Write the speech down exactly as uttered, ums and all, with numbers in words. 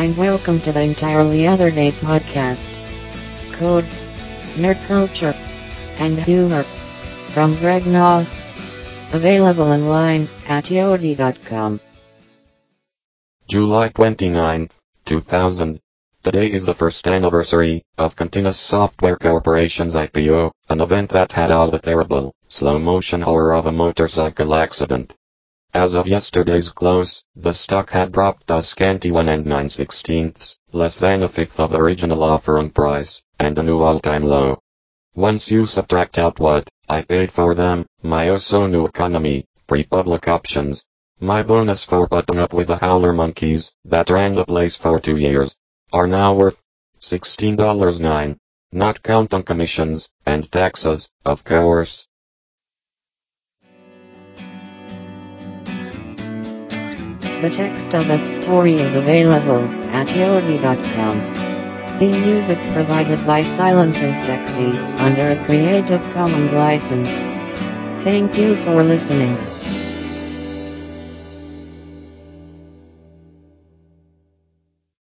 and welcome to the Entirely Other Day podcast. Code, nerd culture, and humor from Greg Noss. Available online at yodi dot com. July twenty-ninth, two thousand. Today is the first anniversary of Continuous Software Corporation's I P O, an event that had all the terrible, slow-motion horror of a motorcycle accident. As of yesterday's close, the stock had dropped a scanty one and nine sixteenths, less than a fifth of the original offering price, and a new all-time low. Once you subtract out what I paid for them, my oh-so new economy, pre-public options, my bonus for putting up with the Howler monkeys that ran the place for two years, are now worth sixteen dollars and nine cents, not counting commissions and taxes, of course. The text of the story is available at yodi dot com. Theme music provided by Silence is Sexy, under a Creative Commons license. Thank you for listening.